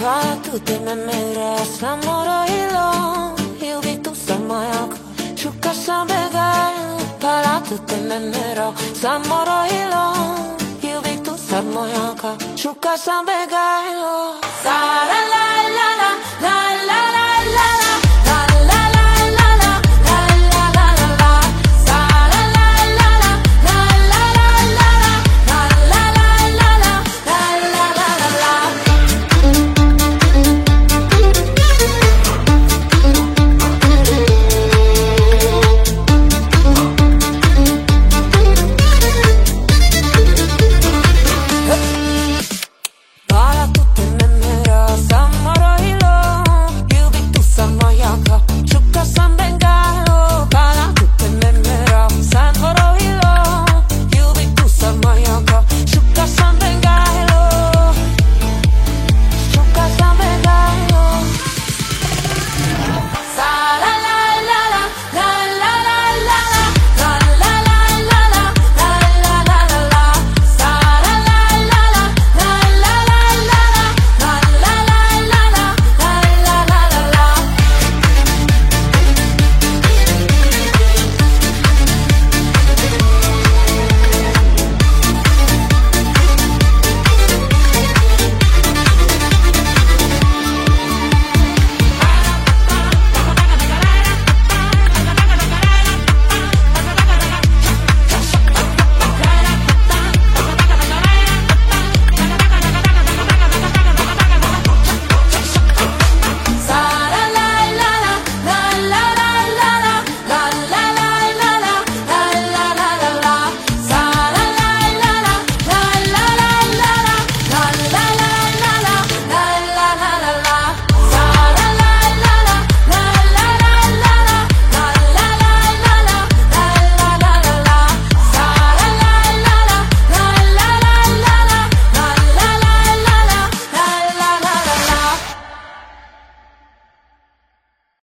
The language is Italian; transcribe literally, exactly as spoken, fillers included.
Para tu te me mera Samoro ilo Ilvi tu samajaka Šuka sam begajlo Para tu te me mera Samoro ilo Ilvi tu samajaka Šuka sam begajlo